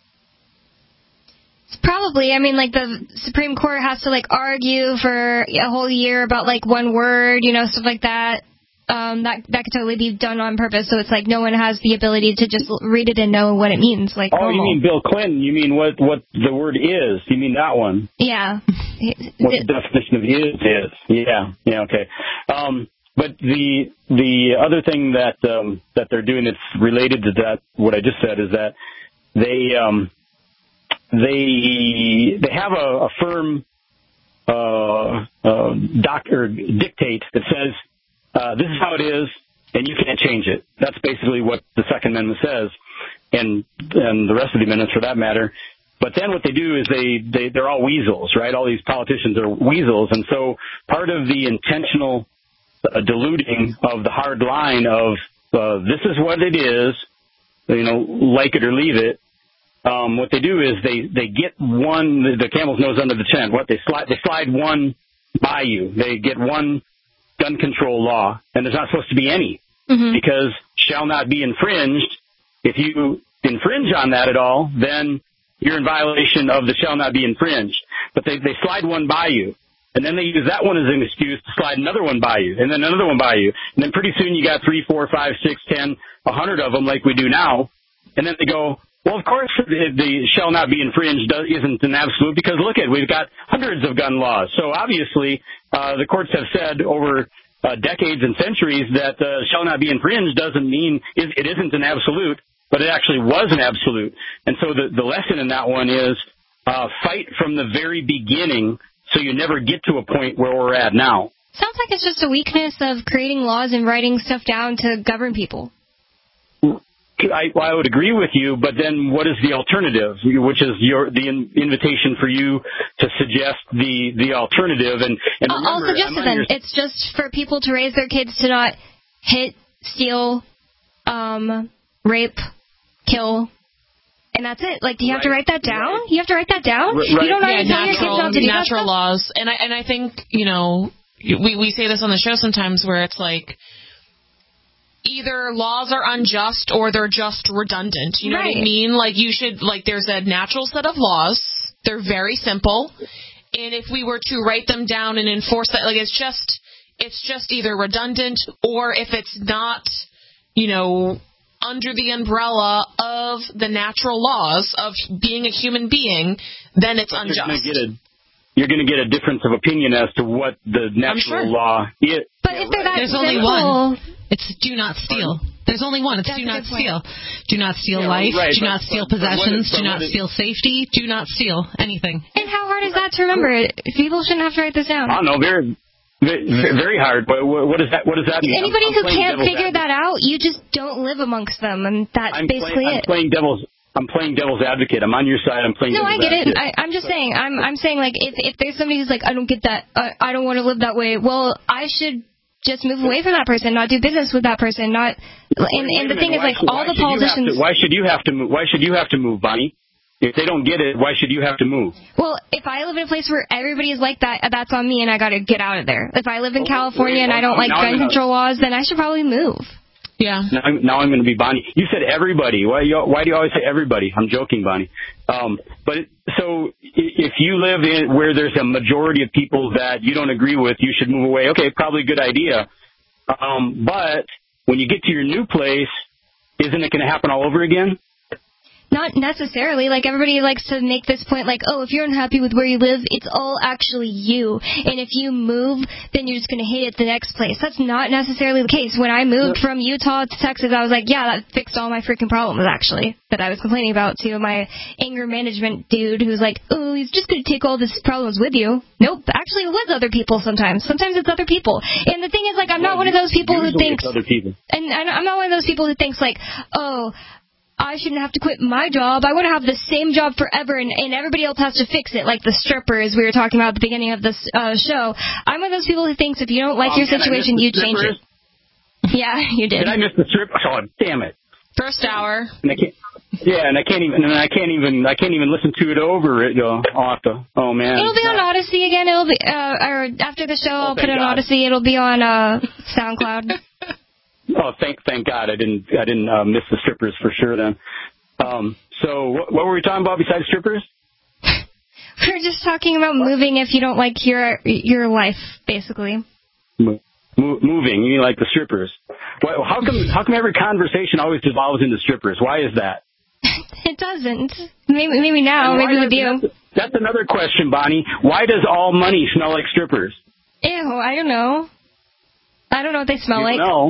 Probably. I mean, like, the Supreme Court has to, like, argue for a whole year about, like, one word, you know, stuff like that. Um, that that could totally be done on purpose, so it's like no one has the ability to just read it and know what it means. Like, oh, normal. You mean Bill Clinton? You mean what what the word is? You mean that one? Yeah. What the definition of is is? Yeah. Yeah. Okay. Um, But the the other thing that um, that they're doing that's related to that, what I just said, is that they um, they they have a, a firm uh, uh, doc or dictate that says uh, this is how it is, and you can't change it. That's basically what the Second Amendment says, and and the rest of the amendments for that matter. But then what they do is they, they they're all weasels, right? All these politicians are weasels, and so part of the intentional a diluting of the hard line of uh, this is what it is, you know, like it or leave it. Um, what they do is they, they get one, the, the camel's nose under the tent. What they slide, they slide one by you. They get one gun control law, and there's not supposed to be any mm-hmm. because shall not be infringed. If you infringe on that at all, then you're in violation of the shall not be infringed. But they, they slide one by you. And then they use that one as an excuse to slide another one by you, and then another one by you. And then pretty soon you got three, four, five, six, ten, a hundred of them like we do now. And then they go, well, of course the shall not be infringed isn't an absolute because look at, we've got hundreds of gun laws. So obviously uh, the courts have said over uh, decades and centuries that uh, shall not be infringed doesn't mean it isn't an absolute, but it actually was an absolute. And so the, the lesson in that one is uh, fight from the very beginning so you never get to a point where we're at now. Sounds like it's just a weakness of creating laws and writing stuff down to govern people. I, I would agree with you, but then what is the alternative, which is your the in, invitation for you to suggest the, the alternative? And, and remember, I'll suggest it then. Your... It's just for people to raise their kids to not hit, steal, um, rape, kill. And that's it. Like, do you have right. to write that down? Right. You have to write that down? Right. You don't know yeah, how to tell your kids not to do natural that laws. And I and I think, you know, we we say this on the show sometimes where it's like either laws are unjust or they're just redundant. You know right. what I mean? Like, you should, like, there's a natural set of laws. They're very simple. And if we were to write them down and enforce that, like, it's just, it's just either redundant, or if it's not, you know, under the umbrella of the natural laws of being a human being, then it's unjust. You're going to get a, you're going to get a difference of opinion as to what the natural sure. law is. But if they're that There's simple, only one. It's do not steal. There's only one. It's That's do a not good point. steal. Do not steal Yeah, life. right, do but- not steal but- but what possessions. is- but do not what is- steal safety. Do not steal anything. And how hard is that to remember? People shouldn't have to write this down. I don't know, very, very, very hard. But what what does that? What does that mean? Anybody I'm, I'm who playing can't devil's figure advocate. that out, you just don't live amongst them, and that's I'm basically playing, it. I'm playing devil's. I'm playing devil's advocate. I'm on your side. I'm playing. No, I devil's get it. advocate. I, I'm just saying. I'm I'm saying like if if there's somebody who's like I don't get that. Uh, I don't want to live that way. Well, I should just move away from that person, not do business with that person, not. And and the thing is like all the politicians. Why should you have to move? Why should you have to move, Bonnie? If they don't get it, why should you have to move? Well, if I live in a place where everybody is like that, that's on me, and I got to get out of there. If I live in California and I don't like gun control laws, then I should probably move. Yeah. Now, I'm- now I'm going to be Bonnie. You said everybody. Why, you, why do you always say everybody? I'm joking, Bonnie. Um, but it, so i- if you live in where there's a majority of people that you don't agree with, you should move away. Okay, probably a good idea. Um, but when you get to your new place, isn't it going to happen all over again? Not necessarily. Like, everybody likes to make this point, like, oh, if you're unhappy with where you live, it's all actually you. And if you move, then you're just going to hate it the next place. That's not necessarily the case. When I moved from Utah to Texas, I was like, yeah, that fixed all my freaking problems, actually, that I was complaining about to my anger management dude who's like, oh, he's just going to take all these problems with you. Nope. Actually, it was other people sometimes. Sometimes it's other people. And the thing is, like, I'm not one of those people who Usually thinks... it's other people. And I'm not one of those people who thinks, like, oh... I shouldn't have to quit my job. I want to have the same job forever, and, and everybody else has to fix it, like the strippers we were talking about at the beginning of this uh, show. I'm one of those people who thinks if you don't like Oh, your man, I situation, missed you the change it. strippers? Yeah, you did. Did I miss the strip? Oh, damn it! First hour. And I can't. Yeah, and I can't even. And I can't even. I can't even listen to it over. It. Uh, I'll have to. Oh man. It'll be on Odyssey again. It'll be uh, or after the show. I'll thank put it on God. Odyssey. It'll be on uh, SoundCloud. Oh, thank thank God I didn't I didn't uh, miss the strippers for sure then. Um, so what, what were we talking about besides strippers? We're just talking about moving if you don't like your your life, basically. Mo- mo- moving, you mean like the strippers? Well, how come how come every conversation always devolves into strippers? Why is that? It doesn't. Maybe maybe now, And why maybe with does- you. That's, that's another question, Bonnie. Why does all money smell like strippers? Ew, I don't know. I don't know what they smell You like. know.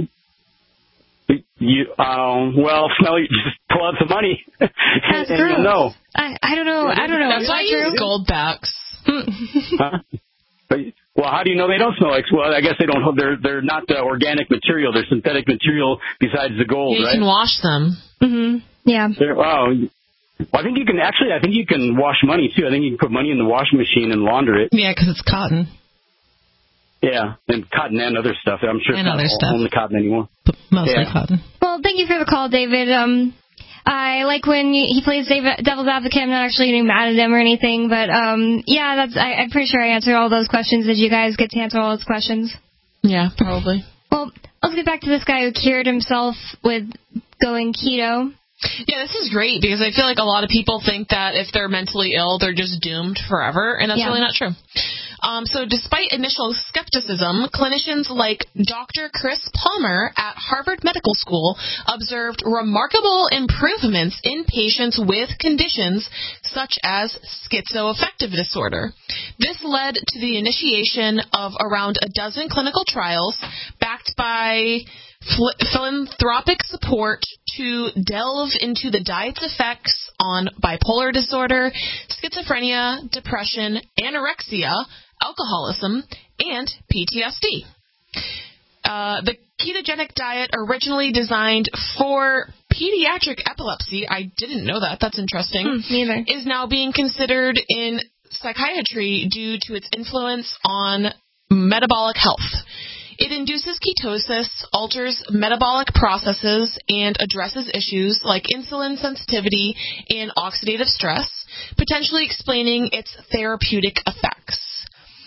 You um well smell just pull out some money That's and gross. you'll know. I I don't know. I don't know. That's Is why I that use true? Goldbacks. Huh? But, well, how do you know they don't smell like? Well, I guess they don't. They're they're not uh, organic material. They're synthetic material besides the gold, You right? can wash them. Mhm. Yeah. They're, oh, well, I think you can actually. I think you can wash money too. I think you can put money in the washing machine and launder it. Yeah, because it's cotton. Yeah, and cotton and other stuff. I'm sure And it's not other all- stuff. only cotton anymore. But mostly Yeah. cotton. Well, thank you for the call, David. Um, I like when you, he plays David, devil's advocate. I'm not actually getting mad at him or anything, but um, yeah, that's. I, I'm pretty sure I answered all those questions. Did you guys get to answer all those questions? Yeah, probably. Well, let's get back to this guy who cured himself with going keto. Yeah, this is great because I feel like a lot of people think that if they're mentally ill, they're just doomed forever, and that's Yeah. really not true. Um, so despite initial skepticism, clinicians like Doctor Chris Palmer at Harvard Medical School observed remarkable improvements in patients with conditions such as schizoaffective disorder. This led to the initiation of around a dozen clinical trials backed by Phil- philanthropic support to delve into the diet's effects on bipolar disorder, schizophrenia, depression, anorexia, alcoholism, and P T S D. Uh, the ketogenic diet, originally designed for pediatric epilepsy, I didn't know that, that's interesting, Hmm, neither. is now being considered in psychiatry due to its influence on metabolic health. It induces ketosis, alters metabolic processes, and addresses issues like insulin sensitivity and oxidative stress, potentially explaining its therapeutic effects.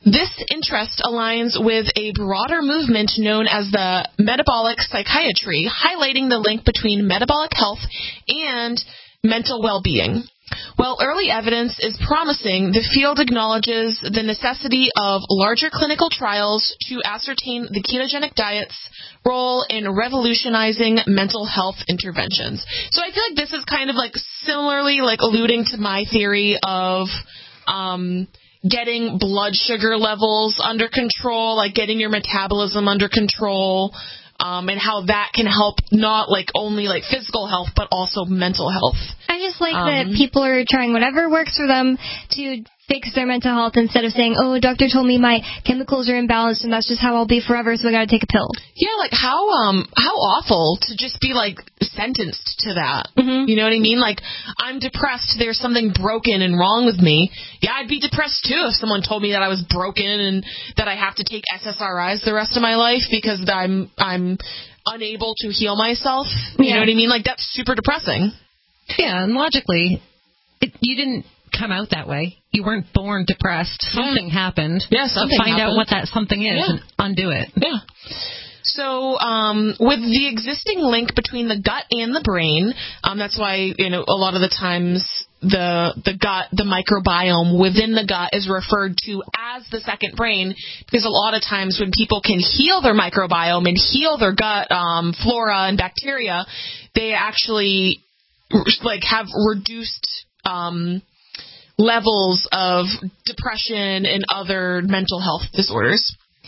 this interest aligns with a broader movement known as the metabolic psychiatry, highlighting the link between metabolic health and mental well-being. While early evidence is promising, the field acknowledges the necessity of larger clinical trials to ascertain the ketogenic diet's role in revolutionizing mental health interventions. So I feel like this is kind of like similarly like alluding to my theory of um, getting blood sugar levels under control, like getting your metabolism under control, Um, and how that can help not like only like physical health, but also mental health. I just like um, that people are trying whatever works for them to fix their mental health instead of saying, oh, a doctor told me my chemicals are imbalanced and that's just how I'll be forever, so I got to take a pill. Yeah, like how um how awful to just be like sentenced to that. Mm-hmm. You know what I mean? Like, I'm depressed, there's something broken and wrong with me. Yeah, I'd be depressed too if someone told me that I was broken and that I have to take S S R Is the rest of my life because I'm I'm unable to heal myself. You yeah. know what I mean? Like, that's super depressing. Yeah, and logically, it, you didn't come out that way. You weren't born depressed. Something yeah. happened. Yeah, something so find happened. out what that something is yeah. and undo it. Yeah. So um, with the existing link between the gut and the brain, um, that's why, you know, a lot of the times the the gut, the microbiome within the gut is referred to as the second brain, because a lot of times when people can heal their microbiome and heal their gut um, flora and bacteria, they actually like have reduced um, levels of depression and other mental health disorders.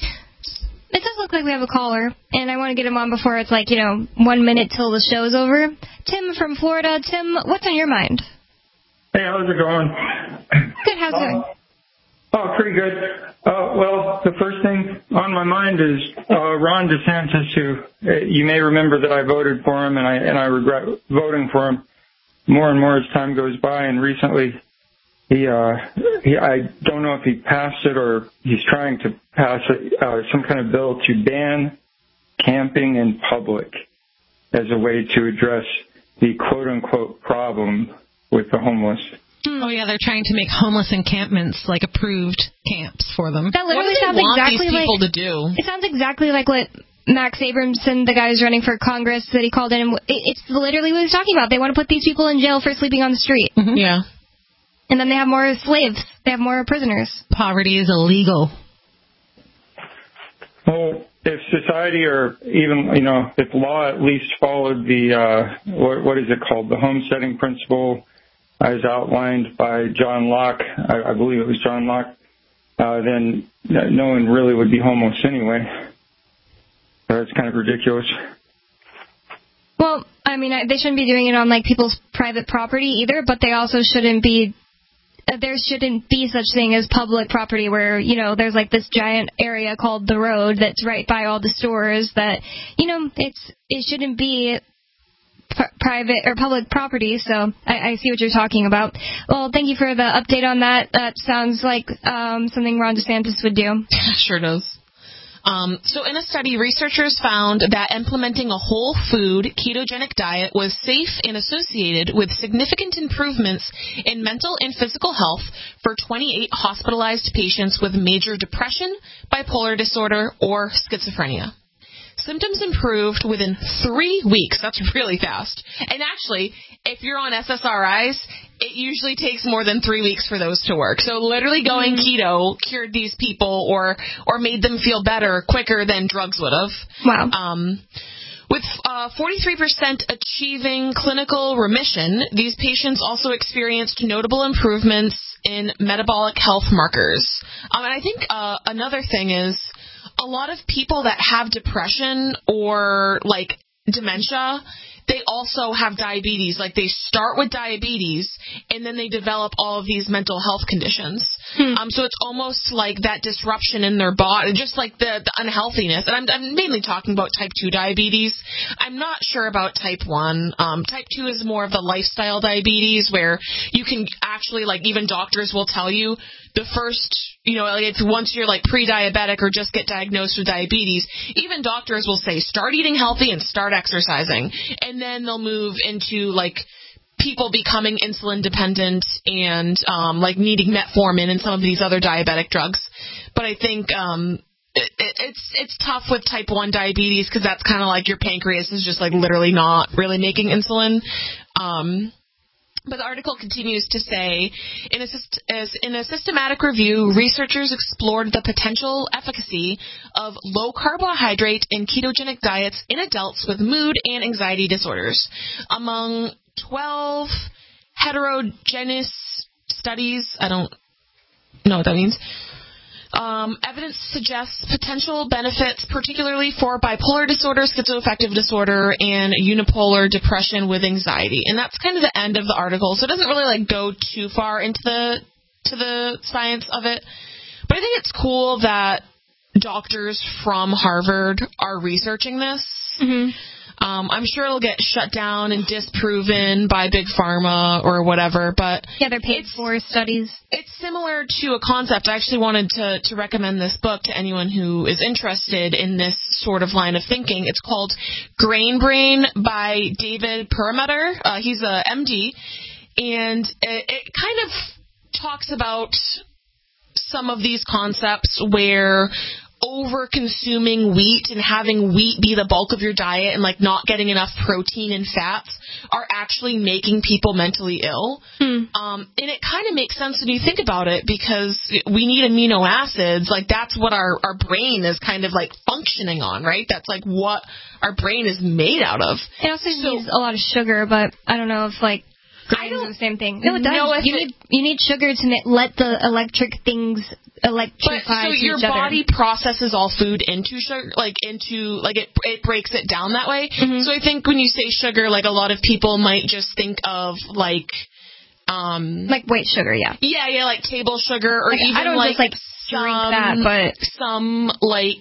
It does look like we have a caller, and I want to get him on before it's like, you know, one minute till the show's over. Tim from Florida. Tim, what's on your mind? Hey, how's it going? Good, how's it uh, going? Oh, pretty good. Uh, well, the first thing on my mind is uh, Ron DeSantis, who uh, you may remember that I voted for him, and I and I regret voting for him more and more as time goes by, and recently He, uh, he, I don't know if he passed it or he's trying to pass it, uh, some kind of bill to ban camping in public as a way to address the quote-unquote problem with the homeless. Oh, yeah, they're trying to make homeless encampments like approved camps for them. That literally what do they sounds want exactly these people like, to do? It sounds exactly like what Max Abramson, the guy who's running for Congress, that he called in. It's literally what he's talking about. They want to put these people in jail for sleeping on the street. Mm-hmm. Yeah. And then they have more slaves. They have more prisoners. Poverty is illegal. Well, if society or even, you know, if law at least followed the, uh, what, what is it called, the homesteading principle as outlined by John Locke, I, I believe it was John Locke, uh, then no one really would be homeless anyway. That's kind of ridiculous. Well, I mean, they shouldn't be doing it on, like, people's private property either, but they also shouldn't be... There shouldn't be such thing as public property where, you know, there's like this giant area called the road that's right by all the stores that, you know, it's it shouldn't be pr- private or public property. So I, I see what you're talking about. Well, thank you for the update on that. That sounds like um, something Ron DeSantis would do. Sure does. Um, so in a study, researchers found that implementing a whole food ketogenic diet was safe and associated with significant improvements in mental and physical health for twenty-eight hospitalized patients with major depression, bipolar disorder, or schizophrenia. Symptoms improved within three weeks. That's really fast. And actually, if you're on S S R Is, it usually takes more than three weeks for those to work. So literally going mm-hmm. keto cured these people or or made them feel better quicker than drugs would have. Wow. Um, with uh, forty-three percent achieving clinical remission, these patients also experienced notable improvements in metabolic health markers. Um, and I think uh, another thing is a lot of people that have depression or like dementia, they also have diabetes. Like, they start with diabetes, and then they develop all of these mental health conditions. Hmm. Um, so it's almost like that disruption in their body, just like the, the unhealthiness. And I'm, I'm mainly talking about type two diabetes. I'm not sure about type one. Um, type two is more of the lifestyle diabetes, where you can actually, like, even doctors will tell you the first, you know, like, it's once you're like pre-diabetic or just get diagnosed with diabetes, even doctors will say start eating healthy and start exercising. And then they'll move into like people becoming insulin dependent and um, like needing metformin and some of these other diabetic drugs. But I think um, it, it, it's it's tough with type one diabetes because that's kind of like your pancreas is just like literally not really making insulin. Um, But the article continues to say, in a, as in a systematic review, researchers explored the potential efficacy of low-carbohydrate and ketogenic diets in adults with mood and anxiety disorders. Among twelve heterogeneous studies, I don't know what that means, Um, evidence suggests potential benefits, particularly for bipolar disorder, schizoaffective disorder, and unipolar depression with anxiety. And that's kind of the end of the article, so it doesn't really like go too far into the to the science of it. But I think it's cool that doctors from Harvard are researching this. Mm-hmm. Um, I'm sure it'll get shut down and disproven by Big Pharma or whatever, but yeah, they're paid for studies. It's similar to a concept. I actually wanted to, to recommend this book to anyone who is interested in this sort of line of thinking. It's called Grain Brain by David Perlmutter. Uh, he's a M D, and it, it kind of talks about some of these concepts where over-consuming wheat and having wheat be the bulk of your diet and like not getting enough protein and fats are actually making people mentally ill. Hmm. Um, and it kind of makes sense when you think about it because we need amino acids. Like that's what our, our brain is kind of like functioning on, right? That's like what our brain is made out of. It also so, needs a lot of sugar, but I don't know if like I don't, the same thing. No, it does. No, you, it, need, you need sugar to ma- let the electric things electrify. But, so to your each body other. processes all food into sugar, like into like it it breaks it down that way. Mm-hmm. So I think when you say sugar, like a lot of people might just think of like um like white sugar, yeah, yeah, yeah, like table sugar or like, even I don't like just like some, drink that, but some like.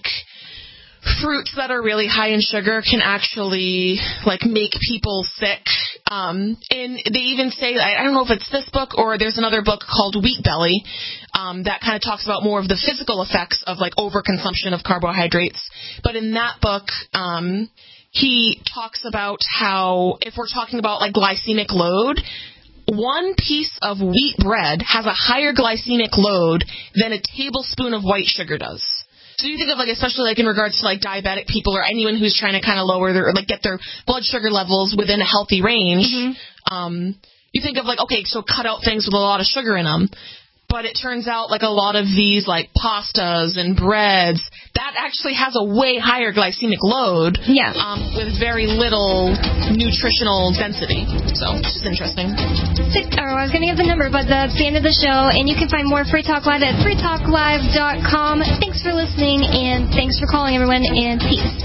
Fruits that are really high in sugar can actually like make people sick. Um, and they even say, I don't know if it's this book or there's another book called Wheat Belly um, that kind of talks about more of the physical effects of like overconsumption of carbohydrates. But in that book, um, he talks about how if we're talking about like glycemic load, one piece of wheat bread has a higher glycemic load than a tablespoon of white sugar does. So you think of like, especially like in regards to like diabetic people or anyone who's trying to kind of lower their, or like get their blood sugar levels within a healthy range. Mm-hmm. Um, you think of like, okay, so cut out things with a lot of sugar in them. But it turns out like a lot of these like pastas and breads, that actually has a way higher glycemic load. Yeah. Um, with very little nutritional density. So it's just interesting. Six, oh, I was going to give the number, but that's the end of the show. And you can find more Free Talk Live at free talk live dot com. Thanks for listening, and thanks for calling, everyone, and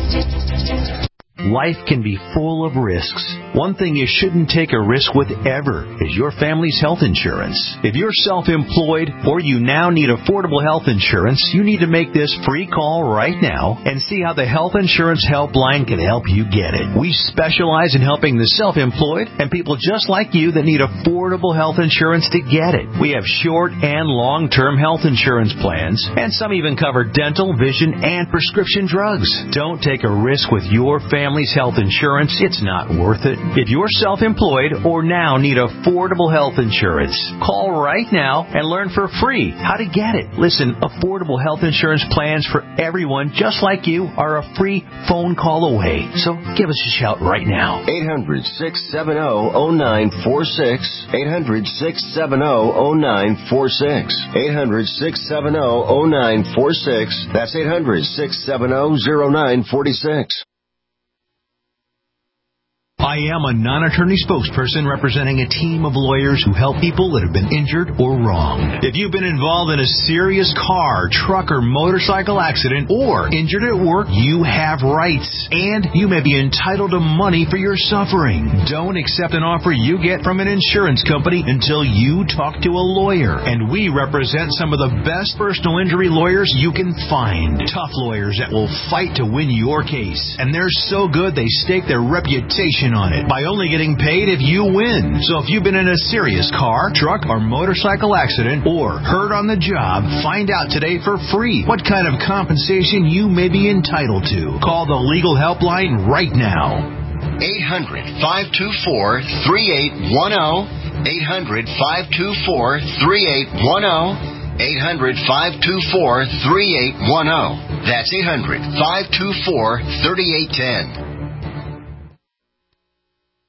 peace. Life can be full of risks. One thing you shouldn't take a risk with ever is your family's health insurance. If you're self-employed or you now need affordable health insurance, you need to make this free call right now and see how the Health Insurance Helpline can help you get it. We specialize in helping the self-employed and people just like you that need affordable health insurance to get it. We have short and long-term health insurance plans, and some even cover dental, vision, and prescription drugs. Don't take a risk with your family. Family's health insurance, it's not worth it. If you're self-employed or now need affordable health insurance, call right now and learn for free how to get it. Listen, affordable health insurance plans for everyone just like you are a free phone call away. So give us a shout right now. eight hundred, six seven zero, zero nine four six. eight hundred, six seven zero, zero nine four six. eight hundred, six seven zero, zero nine four six. That's eight hundred, six seven zero, zero nine four six. I am a non-attorney spokesperson representing a team of lawyers who help people that have been injured or wronged. If you've been involved in a serious car, truck, or motorcycle accident or injured at work, you have rights, and you may be entitled to money for your suffering. Don't accept an offer you get from an insurance company until you talk to a lawyer, and we represent some of the best personal injury lawyers you can find. Tough lawyers that will fight to win your case, and they're so good they stake their reputation on it by only getting paid if you win. So if you've been in a serious car, truck, or motorcycle accident or hurt on the job, find out today for free what kind of compensation you may be entitled to. Call the Legal Helpline right now. eight hundred, five two four, three eight one zero. eight hundred, five two four, three eight one zero. eight hundred, five two four, three eight one zero. That's eight hundred, five two four, three eight one zero.